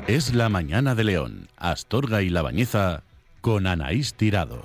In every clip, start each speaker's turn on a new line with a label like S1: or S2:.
S1: Es la mañana de León, Astorga y La Bañeza, con Anaís Tirados.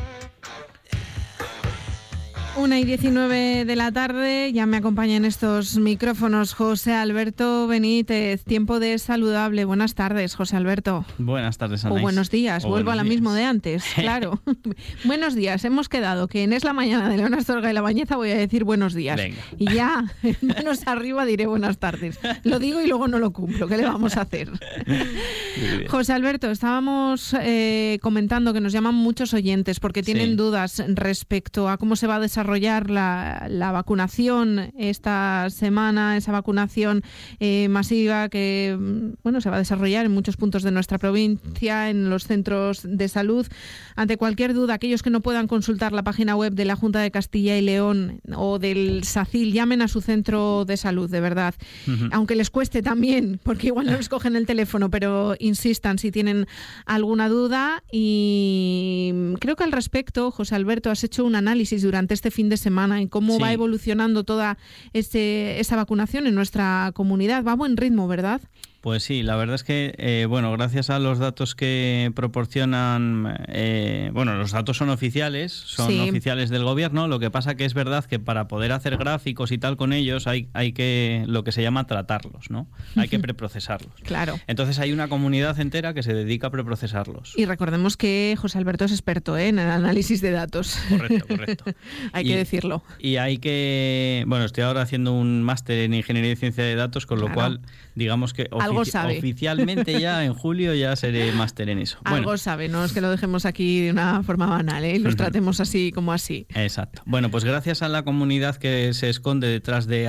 S2: 1:19 de la tarde, ya me acompaña en estos micrófonos José Alberto Benítez, Tiempo de Saludable. Buenas tardes, José Alberto.
S3: Buenas tardes, Anaís.
S2: O buenos días, vuelvo a la mismo de antes, claro. Buenos días, hemos quedado que en Es la mañana de León, Astorga y La Bañeza voy a decir buenos días.
S3: Venga.
S2: Y ya, manos arriba diré buenas tardes. Lo digo y luego no lo cumplo, ¿qué le vamos a hacer? José Alberto, estábamos comentando que nos llaman muchos oyentes porque tienen dudas respecto a cómo se va a desarrollar la vacunación esta semana, esa vacunación masiva que se va a desarrollar en muchos puntos de nuestra provincia, en los centros de salud. Ante cualquier duda, aquellos que no puedan consultar la página web de la Junta de Castilla y León o del SACIL, llamen a su centro de salud, de verdad. Uh-huh. Aunque les cueste también, porque igual no les cogen el teléfono, pero insistan si tienen alguna duda. Y creo que al respecto, José Alberto, has hecho un análisis durante este fin de semana en cómo va evolucionando toda esa vacunación en nuestra comunidad. Va a buen ritmo, ¿verdad?
S3: Pues sí, la verdad es que, gracias a los datos que proporcionan, los datos son oficiales oficiales del gobierno. Lo que pasa que es verdad que para poder hacer gráficos y tal con ellos hay que, lo que se llama tratarlos, ¿no? Hay que preprocesarlos.
S2: Claro.
S3: Entonces hay una comunidad entera que se dedica a preprocesarlos.
S2: Y recordemos que José Alberto es experto en el análisis de datos.
S3: Correcto.
S2: Hay que decirlo.
S3: Y hay que, estoy ahora haciendo un máster en Ingeniería y Ciencia de Datos, con lo cual, digamos que oficialmente ya en julio ya seré máster en eso.
S2: Algo sabe, no es que lo dejemos aquí de una forma banal, y los tratemos así como así.
S3: Exacto. Bueno, pues gracias a la comunidad que se esconde detrás de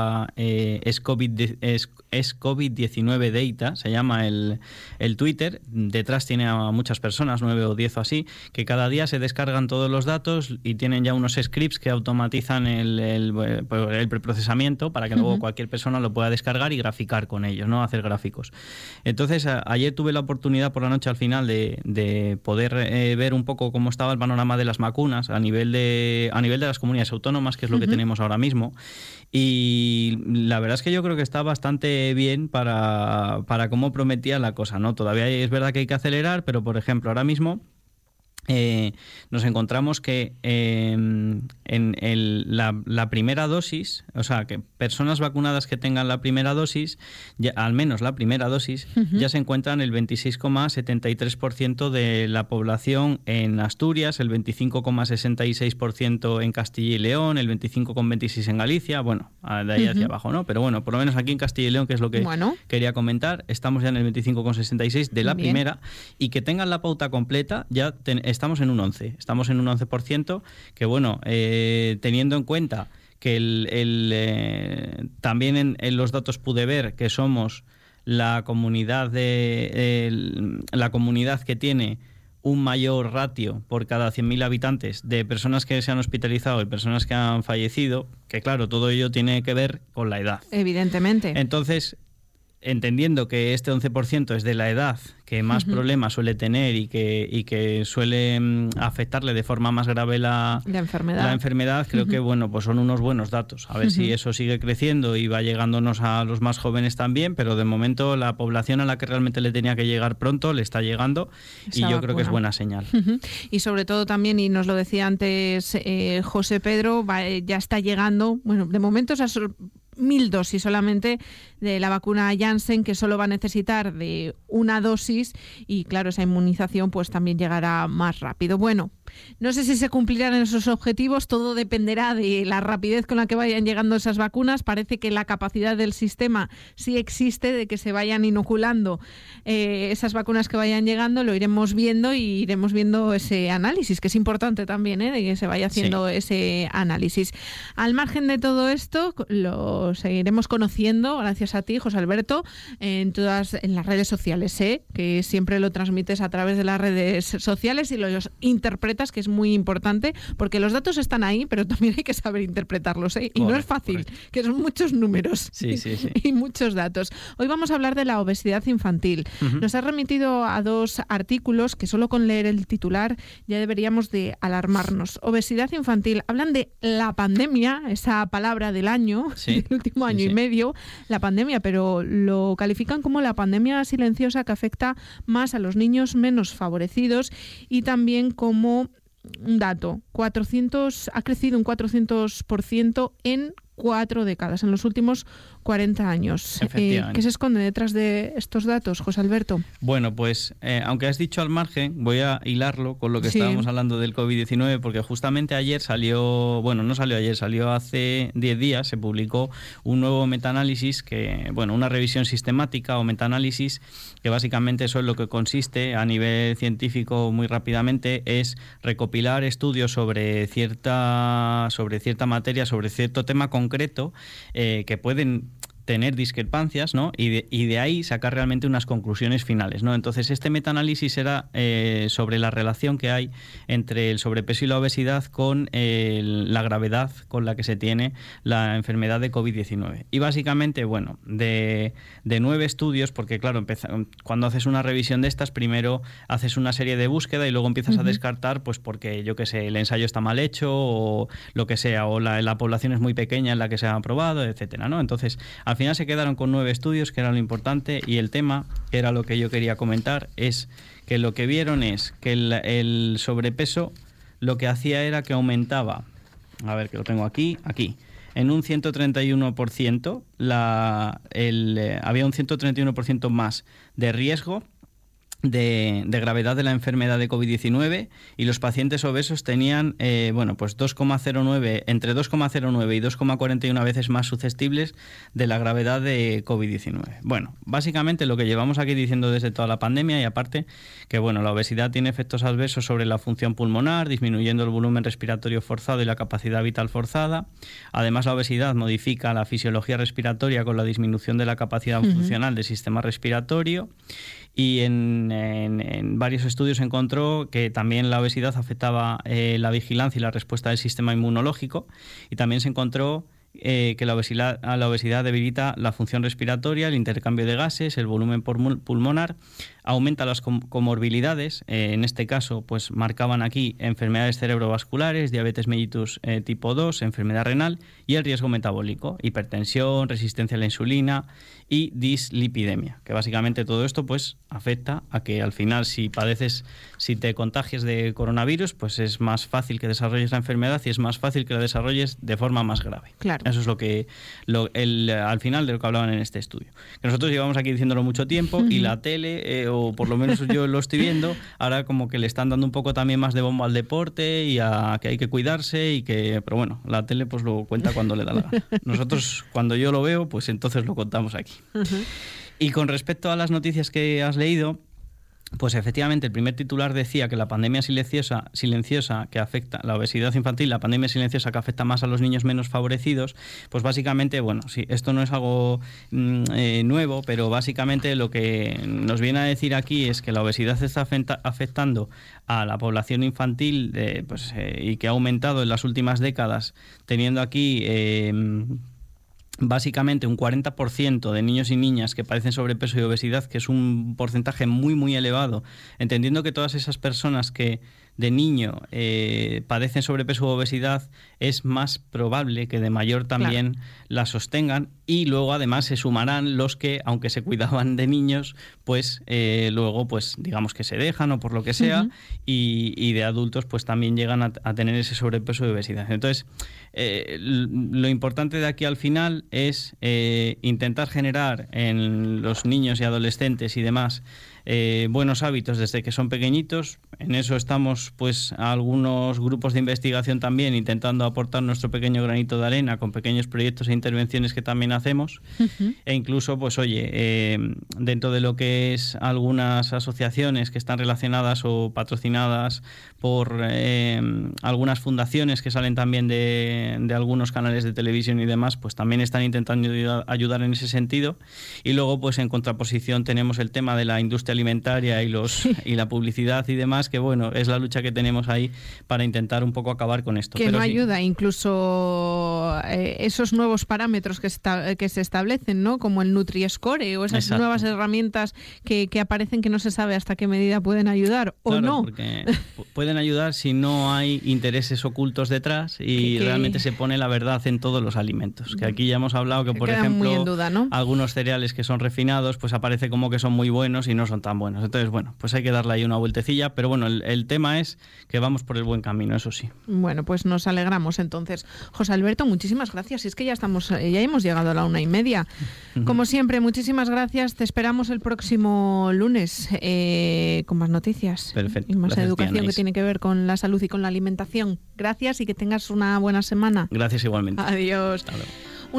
S3: @escovid19 data, se llama el Twitter, detrás tiene a muchas personas, 9 o 10 o así, que cada día se descargan todos los datos y tienen ya unos scripts que automatizan el preprocesamiento para que luego cualquier persona lo pueda descargar y graficar con ellos, ¿no? Hacer gráficos. Entonces, ayer tuve la oportunidad por la noche al final de poder ver un poco cómo estaba el panorama de las vacunas a nivel de las comunidades autónomas, que es lo que tenemos ahora mismo. Y la verdad es que yo creo que está bastante bien para cómo prometía la cosa, ¿no? Todavía es verdad que hay que acelerar, pero por ejemplo, ahora mismo nos encontramos que la primera dosis, o sea, que personas vacunadas que tengan la primera dosis, ya, al menos la primera dosis, ya se encuentran el 26,73% de la población en Asturias, el 25,66% en Castilla y León, el 25,26% en Galicia, de ahí hacia abajo, ¿no? Pero por lo menos aquí en Castilla y León, que es lo que quería comentar, estamos ya en el 25,66% de la primera, y que tengan la pauta completa, ya estamos en un 11%. Estamos en un 11%, que teniendo en cuenta que también en los datos pude ver que somos la comunidad que tiene un mayor ratio por cada 100.000 habitantes de personas que se han hospitalizado y personas que han fallecido, que claro, todo ello tiene que ver con la edad.
S2: Evidentemente.
S3: Entonces, entendiendo que este 11% es de la edad que más problemas suele tener y que suele afectarle de forma más grave la enfermedad, creo que son unos buenos datos. A ver si eso sigue creciendo y va llegándonos a los más jóvenes también, pero de momento la población a la que realmente le tenía que llegar pronto le está llegando y yo creo que es buena señal.
S2: Y sobre todo también, y nos lo decía antes José Pedro, ya está llegando, de momento esas 1.000 dosis solamente de la vacuna Janssen, que solo va a necesitar de una dosis, y claro, esa inmunización pues también llegará más rápido. No sé si se cumplirán esos objetivos, todo dependerá de la rapidez con la que vayan llegando esas vacunas. Parece que la capacidad del sistema sí existe, de que se vayan inoculando esas vacunas que vayan llegando, lo iremos viendo y iremos viendo ese análisis, que es importante también, de que se vaya haciendo ese análisis. Al margen de todo esto, lo seguiremos conociendo, gracias a ti, José Alberto, en las redes sociales, que siempre lo transmites a través de las redes sociales y lo interpretas cifras, que es muy importante, porque los datos están ahí, pero también hay que saber interpretarlos, ¿eh? Y no es fácil, que son muchos números y muchos datos. Hoy vamos a hablar de la obesidad infantil. Nos ha remitido a 2 artículos que solo con leer el titular ya deberíamos de alarmarnos. Obesidad infantil. Hablan de la pandemia, esa palabra del año, del último año y medio, la pandemia, pero lo califican como la pandemia silenciosa que afecta más a los niños menos favorecidos, y también como un dato, ha crecido un 400% en 4 décadas, en los últimos 40 años. ¿Qué se esconde detrás de estos datos, José Alberto?
S3: Bueno, pues aunque has dicho al margen, voy a hilarlo con lo que estábamos hablando del COVID-19, porque justamente ayer salió hace 10 días, se publicó un nuevo metaanálisis, una revisión sistemática o metaanálisis, que básicamente eso es lo que consiste a nivel científico muy rápidamente, es recopilar estudios sobre cierta materia, sobre cierto tema concreto, que pueden tener discrepancias, ¿no? Y de ahí sacar realmente unas conclusiones finales, ¿no? Entonces, este metaanálisis era sobre la relación que hay entre el sobrepeso y la obesidad con la gravedad con la que se tiene la enfermedad de COVID-19. Y básicamente, de 9 estudios, porque claro, cuando haces una revisión de estas, primero haces una serie de búsqueda y luego empiezas a descartar, pues porque, yo qué sé, el ensayo está mal hecho o lo que sea, o la población es muy pequeña en la que se ha aprobado, etcétera, ¿no? Entonces, al final se quedaron con 9 estudios, que era lo importante, y el tema, que era lo que yo quería comentar, es que lo que vieron es que el sobrepeso lo que hacía era que aumentaba, a ver que lo tengo aquí, en un 131%, había un 131% más de riesgo de gravedad de la enfermedad de COVID-19, y los pacientes obesos tenían entre 2,09 y 2,41 veces más susceptibles de la gravedad de COVID-19. Bueno, básicamente lo que llevamos aquí diciendo desde toda la pandemia, y aparte que la obesidad tiene efectos adversos sobre la función pulmonar, disminuyendo el volumen respiratorio forzado y la capacidad vital forzada. Además, la obesidad modifica la fisiología respiratoria con la disminución de la capacidad funcional del sistema respiratorio. Y en varios estudios se encontró que también la obesidad afectaba la vigilancia y la respuesta del sistema inmunológico, y también se encontró que la obesidad debilita la función respiratoria, el intercambio de gases, el volumen pulmonar, aumenta las comorbilidades, en este caso pues marcaban aquí enfermedades cerebrovasculares, diabetes mellitus tipo 2, enfermedad renal, y el riesgo metabólico, hipertensión, resistencia a la insulina y dislipidemia, que básicamente todo esto pues afecta a que al final si te contagies de coronavirus, pues es más fácil que desarrolles la enfermedad y es más fácil que la desarrolles de forma más grave.
S2: Claro.
S3: Eso es al final de lo que hablaban en este estudio. Que nosotros llevamos aquí diciéndolo mucho tiempo, y la tele, o por lo menos yo lo estoy viendo, ahora como que le están dando un poco también más de bombo al deporte y a que hay que cuidarse, pero bueno, la tele pues lo cuenta cuando le da la gana. Nosotros, cuando yo lo veo, pues entonces lo contamos aquí. Y con respecto a las noticias que has leído, pues efectivamente el primer titular decía que la pandemia silenciosa que afecta la obesidad infantil, la pandemia silenciosa que afecta más a los niños menos favorecidos. Pues básicamente, sí, esto no es algo nuevo, pero básicamente lo que nos viene a decir aquí es que la obesidad está afectando a la población infantil y que ha aumentado en las últimas décadas, teniendo aquí básicamente un 40% de niños y niñas que padecen sobrepeso y obesidad, que es un porcentaje muy, muy elevado, entendiendo que todas esas personas que de niño padecen sobrepeso u obesidad, es más probable que de mayor también la sostengan, y luego además se sumarán los que, aunque se cuidaban de niños, pues luego pues digamos que se dejan o por lo que sea, y de adultos pues también llegan a tener ese sobrepeso y obesidad. Entonces, lo importante de aquí al final es intentar generar en los niños y adolescentes y demás buenos hábitos desde que son pequeñitos. En eso estamos pues algunos grupos de investigación también intentando aportar nuestro pequeño granito de arena con pequeños proyectos e intervenciones que también hacemos. E incluso pues dentro de lo que es algunas asociaciones que están relacionadas o patrocinadas por algunas fundaciones que salen también de algunos canales de televisión y demás, pues también están intentando ayudar en ese sentido. Y luego pues en contraposición tenemos el tema de la industria alimentaria y la publicidad y demás, que es la lucha lucha que tenemos ahí para intentar un poco acabar con esto.
S2: Que
S3: pero
S2: no
S3: sí,
S2: ayuda, incluso esos nuevos parámetros que se establecen, ¿no? Como el Nutri-Score o esas
S3: Exacto.
S2: nuevas herramientas que aparecen que no se sabe hasta qué medida pueden ayudar o
S3: claro,
S2: no.
S3: Porque pueden ayudar si no hay intereses ocultos detrás y realmente se pone la verdad en todos los alimentos. Que aquí ya hemos hablado que, por
S2: quedan muy en
S3: ejemplo,
S2: duda, ¿no?
S3: algunos cereales que son refinados, pues aparece como que son muy buenos y no son tan buenos. Entonces, bueno, pues hay que darle ahí una vueltecilla, pero bueno, el tema es que vamos por el buen camino, eso sí.
S2: Bueno, pues nos alegramos entonces. José Alberto, muchísimas gracias. Es que ya hemos llegado a la 1:30. Como siempre, muchísimas gracias. Te esperamos el próximo lunes con más noticias.
S3: Perfecto.
S2: Y más
S3: Gracias,
S2: educación
S3: Anaís.
S2: que tiene que ver con la salud y con la alimentación. Gracias y que tengas una buena semana.
S3: Gracias igualmente.
S2: Adiós.
S3: Hasta luego.